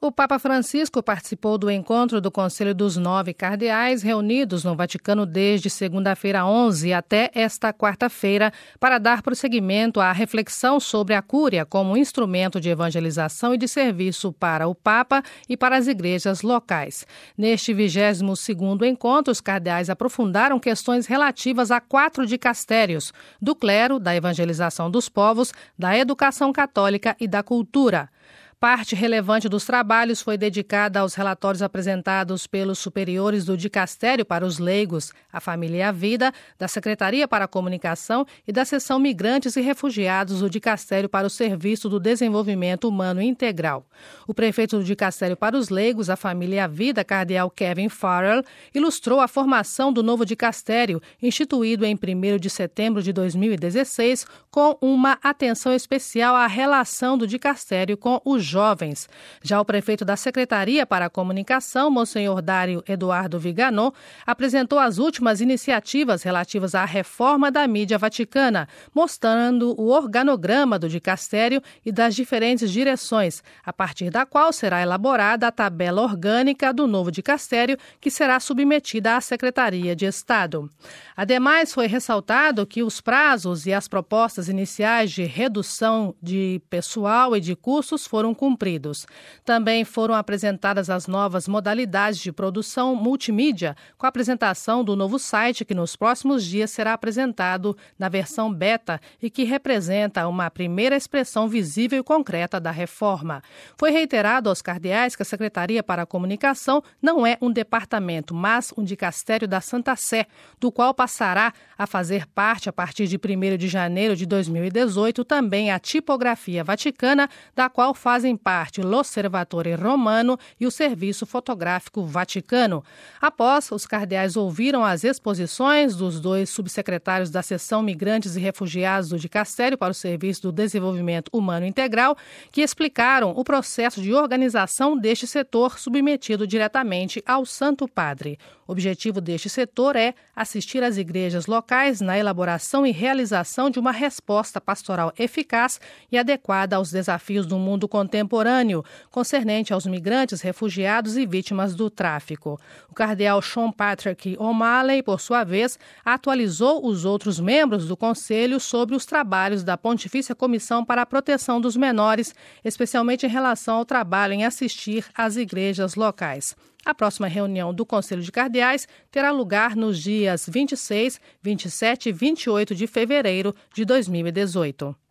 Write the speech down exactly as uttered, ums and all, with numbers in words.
O Papa Francisco participou do encontro do Conselho dos Nove Cardeais reunidos no Vaticano desde segunda-feira onze até esta quarta-feira para dar prosseguimento à reflexão sobre a Cúria como instrumento de evangelização e de serviço para o Papa e para as igrejas locais. Neste vigésimo segundo encontro, os cardeais aprofundaram questões relativas a quatro dicastérios: do clero, da evangelização dos povos, da educação católica e da cultura. Parte relevante dos trabalhos foi dedicada aos relatórios apresentados pelos superiores do Dicastério para os Leigos, a Família e a Vida, da Secretaria para a Comunicação e da Seção Migrantes e Refugiados do Dicastério para o Serviço do Desenvolvimento Humano Integral. O prefeito do Dicastério para os Leigos, a Família e a Vida, cardeal Kevin Farrell, ilustrou a formação do novo dicastério, instituído em primeiro de setembro de dois mil e dezesseis, com uma atenção especial à relação do dicastério com os jovens. Já o prefeito da Secretaria para a Comunicação, Monsenhor Dário Eduardo Viganò, apresentou as últimas iniciativas relativas à reforma da mídia vaticana, mostrando o organograma do dicastério e das diferentes direções, a partir da qual será elaborada a tabela orgânica do novo dicastério, que será submetida à Secretaria de Estado. Ademais, foi ressaltado que os prazos e as propostas iniciais de redução de pessoal e de custos foram cumpridos. Também foram apresentadas as novas modalidades de produção multimídia, com a apresentação do novo site que nos próximos dias será apresentado na versão beta e que representa uma primeira expressão visível e concreta da reforma. Foi reiterado aos cardeais que a Secretaria para a Comunicação não é um departamento, mas um dicastério da Santa Sé, do qual passará a fazer parte, a partir de primeiro de janeiro de dois mil e dezoito, também a Tipografia Vaticana, da qual fazem parte l'Osservatore Romano e o Serviço Fotográfico Vaticano. Após, os cardeais ouviram as exposições dos dois subsecretários da Seção Migrantes e Refugiados do Dicastério para o Serviço do Desenvolvimento Humano Integral, que explicaram o processo de organização deste setor submetido diretamente ao Santo Padre. O objetivo deste setor é assistir as igrejas locais na elaboração e realização de uma resposta pastoral eficaz e adequada aos desafios do mundo contemporâneo, concernente aos migrantes, refugiados e vítimas do tráfico. O cardeal Sean Patrick O'Malley, por sua vez, atualizou os outros membros do Conselho sobre os trabalhos da Pontifícia Comissão para a Proteção dos Menores, especialmente em relação ao trabalho em assistir às igrejas locais. A próxima reunião do Conselho de Cardeais terá lugar nos dias vinte e seis, vinte e sete e vinte e oito de fevereiro de dois mil e dezoito.